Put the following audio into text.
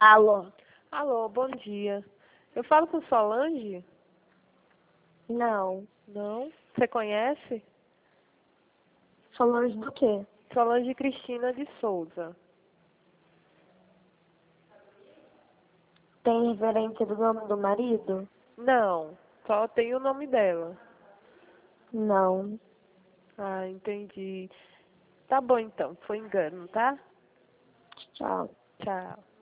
Alô? Alô, bom dia. Eu falo com Solange? Não. Não? Você conhece? Solange do quê? Solange Cristina de Souza. Tem referência do nome do marido? Não, só tem o nome dela. Não. Ah, entendi. Tá bom então, foi engano, tá? Tchau. Tchau.